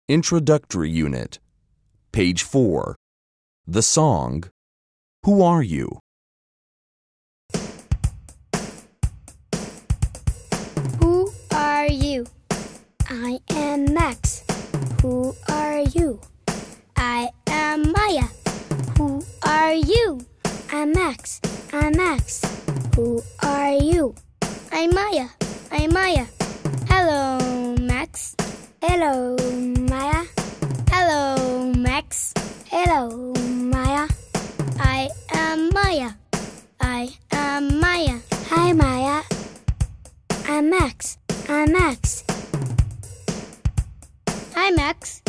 Introductory Unit, Page 4. The song, Who Are You? Who are you? I am Max. Who are you? I am Maya. Who are you? I'm Max. I'm Max. Who are you? I'm Maya. I'm Maya. Hello, Max. Hello, Maya. Hello, Max. Hello, Maya. I am Maya. I am Maya. Hi, Maya. I'm Max. I'm Max. Hi, Max.